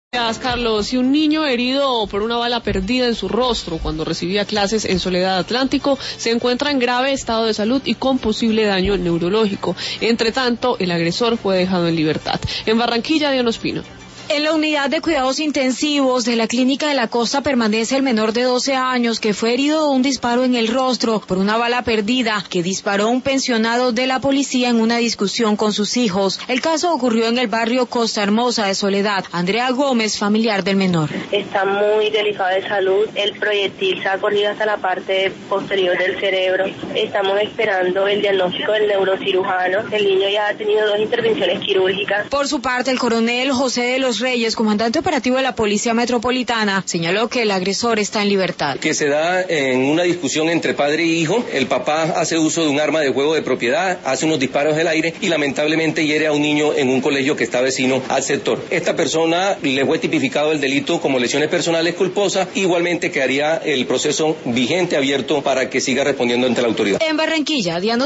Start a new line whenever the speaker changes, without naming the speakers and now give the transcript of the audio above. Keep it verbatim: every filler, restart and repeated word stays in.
Gracias, Carlos. Y un niño herido por una bala perdida en su rostro cuando recibía clases en Soledad Atlántico se encuentra en grave estado de salud y con posible daño neurológico. Entre tanto, el agresor fue dejado en libertad. En Barranquilla, Diana Ospino.
En la unidad de cuidados intensivos de la Clínica de la Costa permanece el menor de doce años que fue herido de un disparo en el rostro por una bala perdida que disparó un pensionado de la policía en una discusión con sus hijos. El caso ocurrió en el barrio Costa Hermosa de Soledad. Andrea Gómez, familiar del menor.
Está muy delicado de salud. El proyectil se ha corrido hasta la parte posterior del cerebro. Estamos esperando el diagnóstico del neurocirujano. El niño ya ha tenido dos intervenciones quirúrgicas.
Por su parte, el coronel José de los Reyes, comandante operativo de la Policía Metropolitana, señaló que el agresor está en libertad.
Que se da en una discusión entre padre y hijo. El papá hace uso de un arma de fuego de propiedad, hace unos disparos del aire y lamentablemente hiere a un niño en un colegio que está vecino al sector. Esta persona le fue tipificado el delito como lesiones personales culposas. Igualmente quedaría el proceso vigente abierto para que siga respondiendo ante la autoridad.
En Barranquilla, Diana